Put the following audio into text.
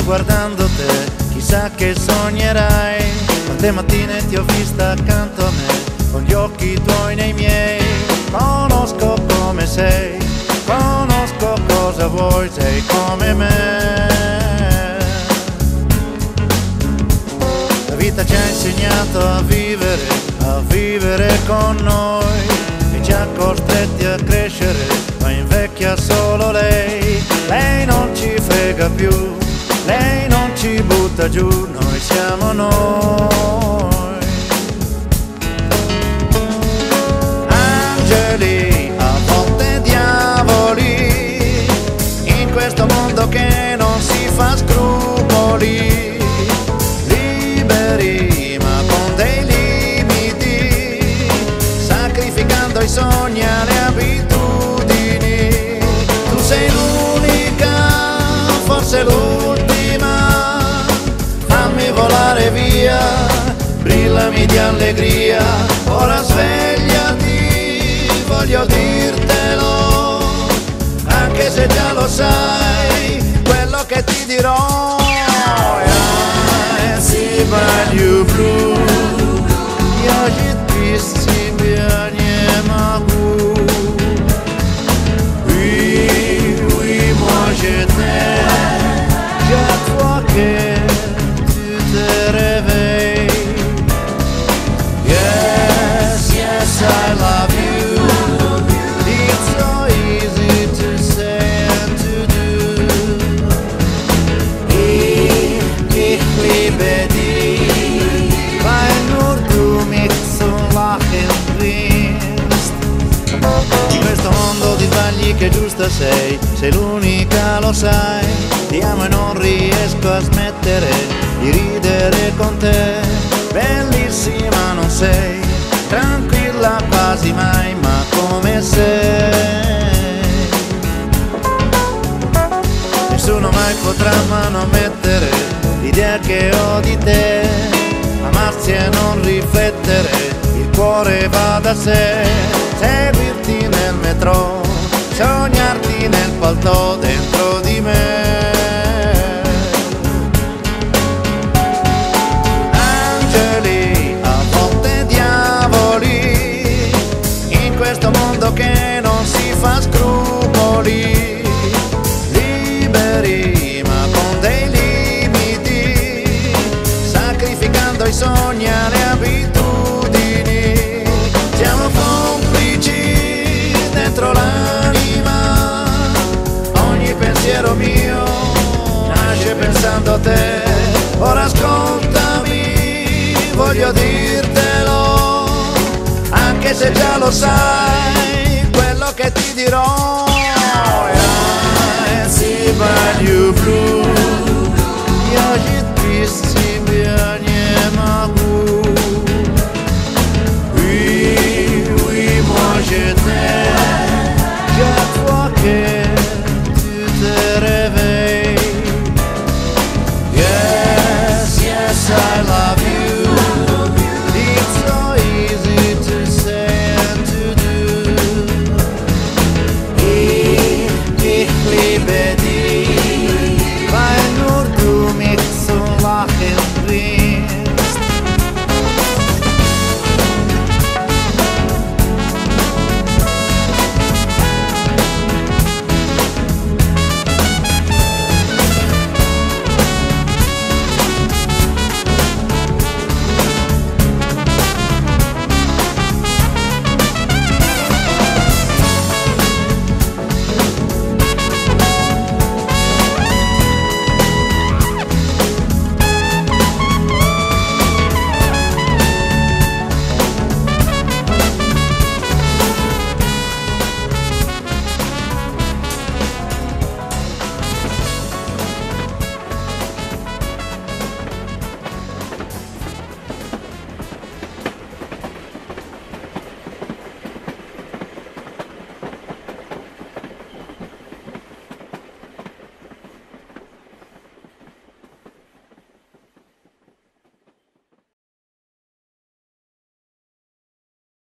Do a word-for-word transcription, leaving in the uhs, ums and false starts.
io guardando te, chissà che sognerai. Quante mattine ti ho vista accanto a me, con gli occhi tuoi nei miei. Conosco come sei, conosco cosa vuoi, sei come me. La vita ci ha insegnato a vivere, a vivere con noi, e ci ha costretti a crescere, ma invecchia solo lei. Lei non ci frega più, lei non ci butta giù, noi siamo noi. Angeli, a volte diavoli, in questo mondo che non si fa scrupoli. Liberi ma con dei limiti, sacrificando i sogni alle abitudini. Tu sei l'unica, forse l'ultima, fammi volare via, brillami di allegria. Ora svegliati, voglio dirtelo, anche se già lo sai, quello che ti dirò. I sbaglio blu, ja без тебя не могу. Oui, oui, moi je t'aime, chaque fois que tu te réveilles. Yes, yes, I love you. It's so easy to say and to do. Ich, ich liebe dich, weil nur du mich zum Lachen bringst. In questo mondo ti sbagli che giusta sei, sei l'unica, lo sai. Ti amo e non riesco a smettere di ridere con te. Bellissima non sei, tranquilla quasi mai, ma come sei. Nessuno mai potrà manomettere l'idea che ho di te. Amarsi e non riflettere, il cuore va da sé. Seguirti nel metro, sognarti nel palto dentro di me. Angeli, a volte diavoli, in questo mondo che non si fa scrupoli. Liberi ma con dei limiti, sacrificando i sogni alle abitudini. Siamo complici dentro l'anima, ogni pensiero mio nasce pensando a te. Ora ascoltami, voglio dirtelo, anche se già lo sai, quello che ti dirò. I sbaglio blu.